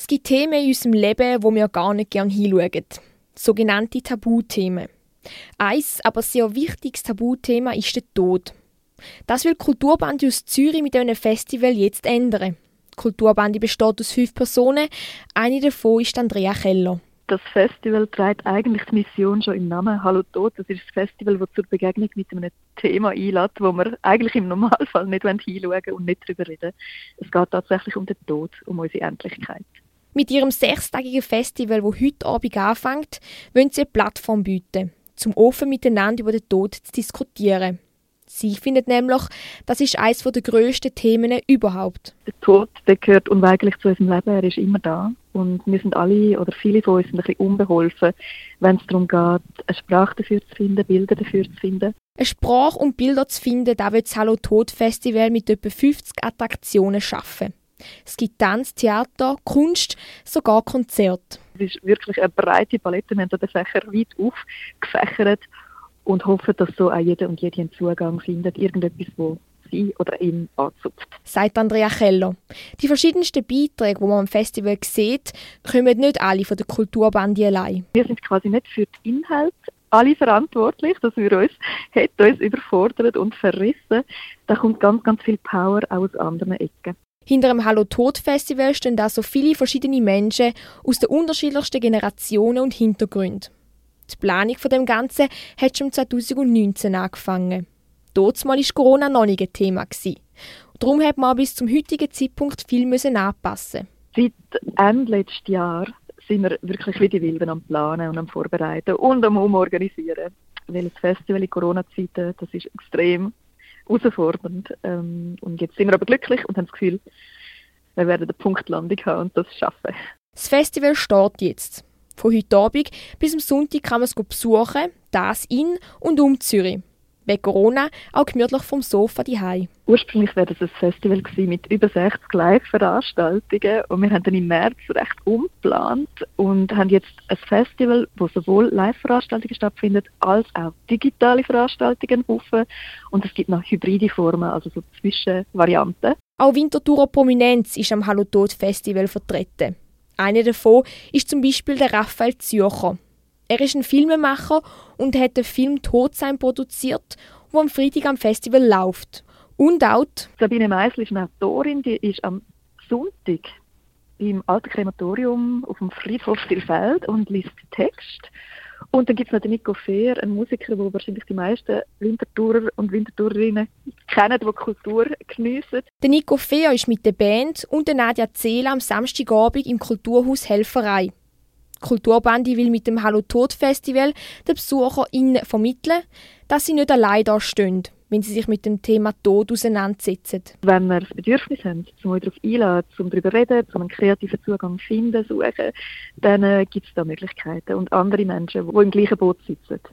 Es gibt Themen in unserem Leben, wo wir gar nicht gerne hinschauen. Sogenannte Tabuthemen. Ein aber sehr wichtiges Tabuthema ist der Tod. Das will die Kulturbande aus Zürich mit einem Festival jetzt ändern. Die Kulturbande besteht aus 5 Personen. Eine davon ist Andrea Keller. Das Festival trägt eigentlich die Mission schon im Namen «Hallo Tod». Das ist ein Festival, das zur Begegnung mit einem Thema einlädt, wo wir eigentlich im Normalfall nicht hinschauen und nicht darüber reden. Es geht tatsächlich um den Tod, um unsere Endlichkeit. Mit ihrem 6-tägigen Festival, das heute Abend anfängt, wollen sie eine Plattform bieten, um offen miteinander über den Tod zu diskutieren. Sie findet nämlich, das ist eines der grössten Themen überhaupt. Der Tod, der gehört unweigerlich zu unserem Leben, er ist immer da. Und wir sind alle, oder viele von uns, sind ein bisschen unbeholfen, wenn es darum geht, eine Sprache dafür zu finden, Bilder dafür zu finden. Eine Sprache und Bilder zu finden, da wird das Hallo Tod Festival mit etwa 50 Attraktionen schaffen. Es gibt Tanz, Theater, Kunst, sogar Konzerte. Es ist wirklich eine breite Palette, wir haben den Fächer weit aufgefächert und hoffen, dass so auch jeder und jede einen Zugang findet, irgendetwas, wo sie oder ihn anzupft. Sagt Andrea Keller. Die verschiedensten Beiträge, die man am Festival sieht, kommen nicht alle von der Kulturbande allein. Wir sind quasi nicht für den Inhalt alle verantwortlich, dass wir hätte uns überfordert und verrissen. Da kommt ganz, ganz viel Power auch aus anderen Ecken. Hinter dem Hallo Tod Festival stehen also viele verschiedene Menschen aus den unterschiedlichsten Generationen und Hintergründen. Die Planung von dem Ganzen hat schon 2019 angefangen. Damals war Corona noch nicht ein Thema. Darum hat man bis zum heutigen Zeitpunkt viel anpassen. Seit Ende letzten Jahr sind wir wirklich wie die Wilden am Planen und am Vorbereiten und am Umorganisieren. Weil das Festival in Corona-Zeiten, das ist extrem herausfordernd. Und jetzt sind wir aber glücklich und haben das Gefühl, wir werden eine Punktlandung haben und das schaffen. Das Festival steht jetzt. Von heute Abend bis am Sonntag kann man es besuchen, das in und um Zürich. Wegen Corona auch gemütlich vom Sofa daheim. Ursprünglich wäre das ein Festival gewesen mit über 60 Live-Veranstaltungen und wir haben dann im März recht umgeplant und haben jetzt ein Festival, wo sowohl Live-Veranstaltungen stattfinden als auch digitale Veranstaltungen rufen und es gibt noch hybride Formen, also so Zwischenvarianten. Auch Winterthurer Prominenz ist am Hallo Tod Festival vertreten. Einer davon ist zum Beispiel der Raphael Zürcher. Er ist ein Filmemacher und hat den Film «Tod sein» produziert, der am Freitag am Festival läuft. Und auch Sabine Meisel ist eine Autorin, die ist am Sonntag im Alten Krematorium auf dem Friedhof Stilfeld und liest Text. Und dann gibt es noch den Nico Fehr, einen Musiker, den wahrscheinlich die meisten Winterthurer und Winterthurerinnen kennen, die Kultur geniessen. Der Nico Fehr ist mit der Band und der Nadja Zehler am Samstagabend im Kulturhaus Helferei. Die Kulturbande will mit dem Hallo Tod Festival den BesucherInnen vermitteln, dass sie nicht allein da stehen, wenn sie sich mit dem Thema Tod auseinandersetzen. Wenn wir das Bedürfnis haben, um euch darauf einzuladen, um darüber zu reden, um einen kreativen Zugang zu finden, suchen, dann gibt es da Möglichkeiten und andere Menschen, die im gleichen Boot sitzen.